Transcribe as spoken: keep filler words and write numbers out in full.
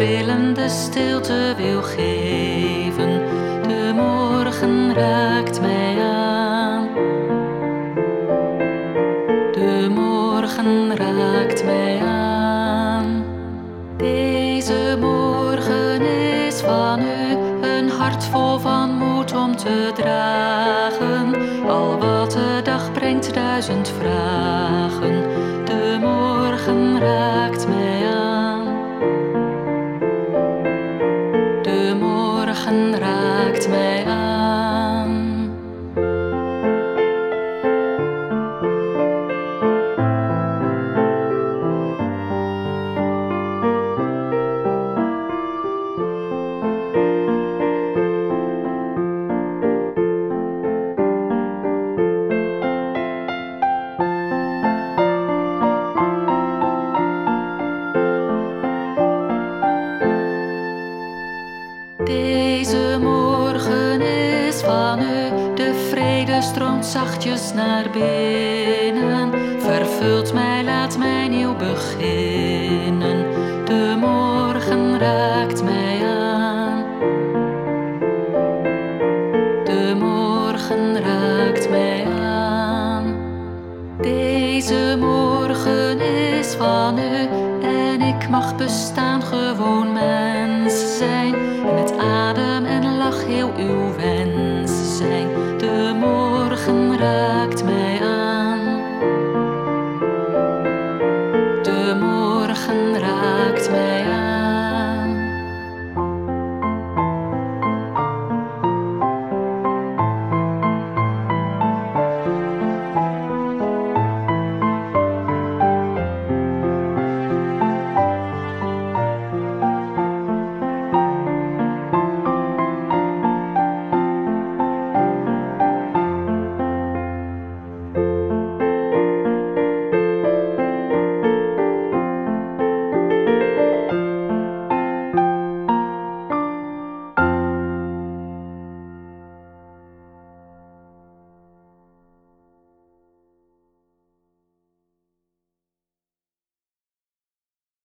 trillende stilte wil geven. De morgen raakt mij aan. De morgen raakt mij aan. Deze morgen is van u, een hart vol van moed om te dragen. Al wat de dag brengt, duizend vragen. De morgen raakt mij aan. De morgen raakt mij aan. Deze morgen is van u, de vrede stroomt zachtjes naar binnen. Vervult mij, laat mij nieuw beginnen. De morgen raakt mij aan. De morgen raakt mij aan. Deze morgen is van u en ik mag bestaan, gewoon mens zijn. Met adem en lach heel uw